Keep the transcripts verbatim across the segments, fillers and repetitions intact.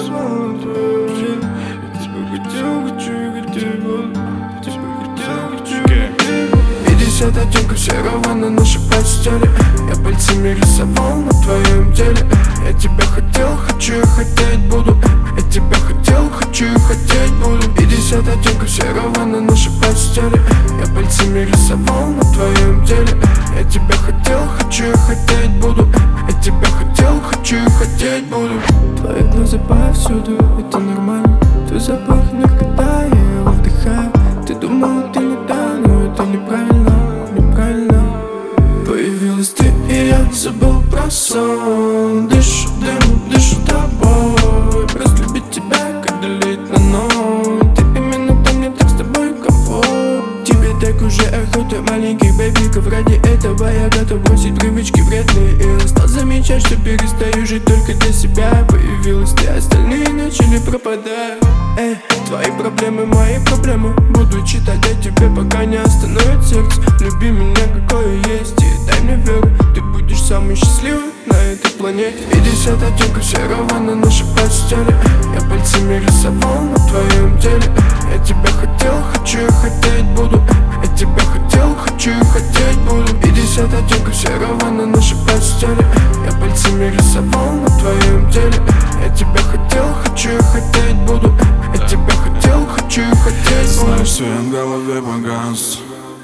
рисовал на твоем теле. Я тебя хотел, хочу и хотеть буду. Я тебя хотел, хочу и хотеть буду. Пятьдесят оттенков серого на нашей постели. Я пальцами рисовал на твоем теле. Я тебя хотел, хочу и хотеть буду. Я тебя хотел, хочу и хотеть буду. Пятьдесят оттенков серого на нашей постели. Я пальцами рисовал на твоем теле. Я тебя хотел, хочу и хотеть буду. Я тебя хотел, хочу и хотеть буду. Твои глаза повсюду, это нормально. Твой запах не когда я его вдыхаю. Ты думала, ты не та, но это неправильно, неправильно. Появилась ты и я забыл про сон. Дышу дымом, дышу тобой. Просто любить тебя, как долить на ночь. Ты именно там, мне так с тобой комфорт. Тебе так уже охота маленьких бэбиков. Ради этого я готов бросить привычки вредные. И стал замечать, что перестаю жить только для себя. Появилась ты, остальные начали пропадать. Эй, твои проблемы, мои проблемы. Буду читать о тебе, пока не остановит сердце. Люби меня, какое есть, и дай мне веру. Ты будешь самый счастливый на этой планете. Пятьдесят оттенков серого на нашей постели. Я пальцами рисовал на твоем теле. Я тебя хотел, хочу и хотеть буду. Я тебя хотел, хочу и хотеть буду. Пятьдесят оттенков серого на нашей постели. Я пальцами рисовал на твоем теле. Я тебя хотел, хочу и хотеть буду. Я тебя хотел, хочу и хотеть буду. Знаешь, свет в голове погас.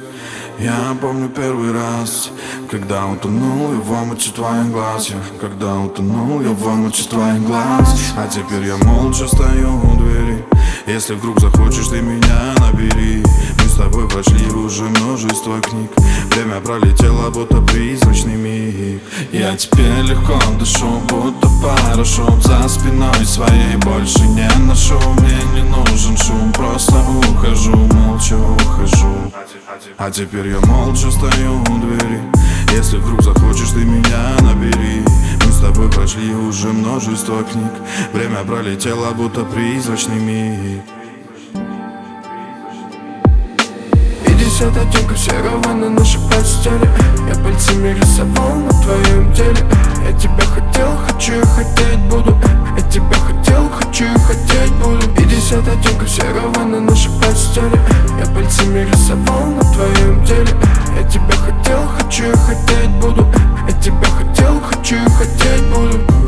Я помню первый раз, когда утонул я в омуте твоих глаз. Я, когда утонул я в омуте твоих глаз. А теперь я молча стою у двери. Если вдруг захочешь, ты меня набери. Мы с тобой прошли уже множество книг. Время пролетело, будто призрачный миг. Я теперь легко дышу, будто парашют. За спиной своей больше не ношу. Мне не нужен шум, просто ухожу, молча ухожу. А теперь я молча стою у двери. Если вдруг захочешь, ты меня набери. Мы с тобой прошли уже множество книг. Время пролетело, будто призрачный миг. Пятьдесят оттенков серого на нашей постели. Я пальцами рисовал на твоем теле. Я тебя хотел, хочу и хотеть буду. Я тебя хотел, хочу и хотеть буду. Пятьдесят оттенков серого на нашей постели. Я пальцами рисовал на твоем теле. Я тебя хотел, хочу и хотеть буду. Я тебя хотел, хочу и хотеть буду.